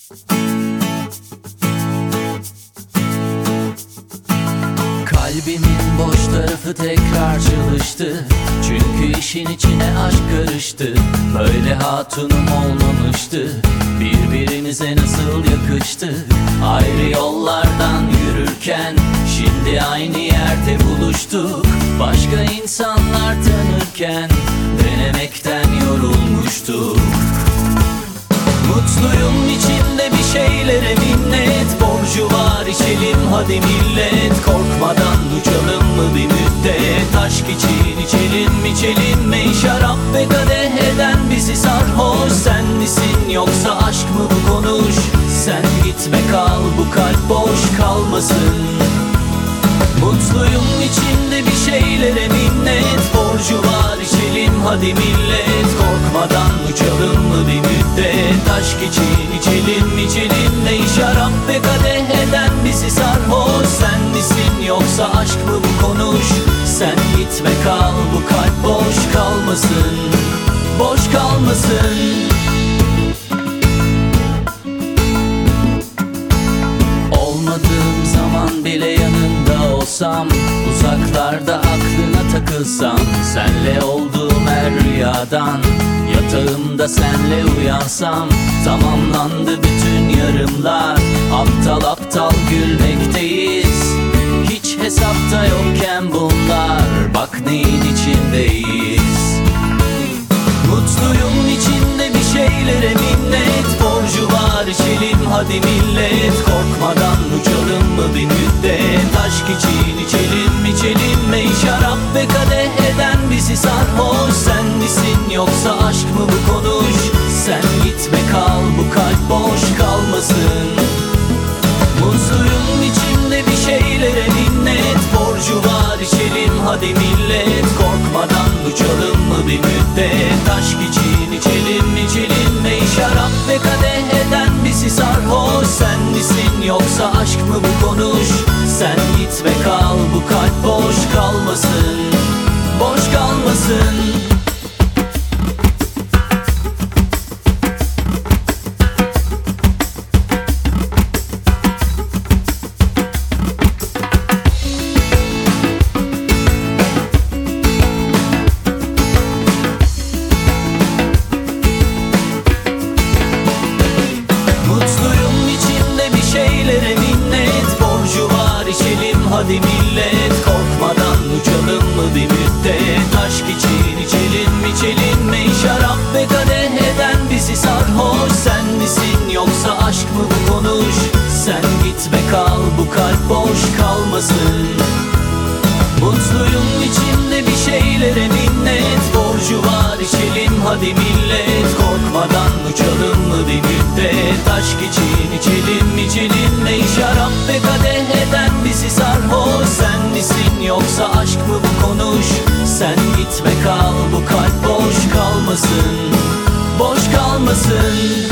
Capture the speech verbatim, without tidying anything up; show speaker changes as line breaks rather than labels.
Kalbimin boş tarafı tekrar çalıştı, çünkü işin içine aşk karıştı. Böyle hatunum olmamıştı, birbirimize nasıl yakıştık. Ayrı yollardan yürürken şimdi aynı yerde buluştuk. Başka insanlar tanırken denemekten yorulmuştuk. Mutluyum içimde bir şeylere minnet, borcu var içelim hadi millet. Korkmadan uçalım mı bir müddet, aşk için içelim içelim mi? Şarap ve kadeh eden bizi sarhoş, sen misin yoksa aşk mı bu, konuş. Sen gitme kal, bu kalp boş kalmasın. Mutluyum içimde bir şeylere minnet, borcu var içelim hadi millet. Korkmadan uçalım mı bir müddet, aşk için içelim içelim ne? Şarap ve kadeh eden bizi sarhoş, sen misin yoksa aşk mı bu, konuş. Sen gitme kal, bu kalp boş kalmasın, boş kalmasın. Olmadığım zaman bile yanında olsam, uzaklarda aklına takılsam, senle olduğum her rüyadan yatağımda senle uyansam, tamamlandı bütün yarımlar. Aptal aptal gülmekteyiz, hiç hesapta yokken bunlar. Bak neyin içindeyiz. Mutluyum içinde bir şeylere minnet, borcu var içelim hadi millet. Korkmadan uçalım mı bir müddet, aşk için içelim içelim mi? Şarap ve kadeh eden bizi sarhoş, sen misin yoksa aşk mı bu, konuş. Sen gitme kal, bu kalp boş kalmasın. Mutluyum içimde bir şeylere minnet, borcu var içelim hadi millet. Korkmadan uçalım mı bir müddet, aşk için içelim içelim mi? Şarap ve kadeh eden bizi sarhoş, sen misin yoksa aşk mı bu, konuş. Sen gitme kal, bu kalp boş kalmasın, boş kalmasın. Hadi millet, korkmadan uçalım mı bir müddet, aşk için içelim içelim mi? Şarap ve kadeh eden bizi sarhoş, sen misin yoksa aşk mı bu, konuş. Sen gitme kal, bu kalp boş kalmasın. Mutluyum içimde bir şeylere minnet, borcu var içelim hadi millet. Korkmadan uçalım mı bir müddet, aşk için içelim içelim mi? Şarap ve kadeh eden bizi sarhoş, sen misin yoksa aşk mı bu, konuş. Sen gitme kal, bu kalp boş kalmasın, boş kalmasın.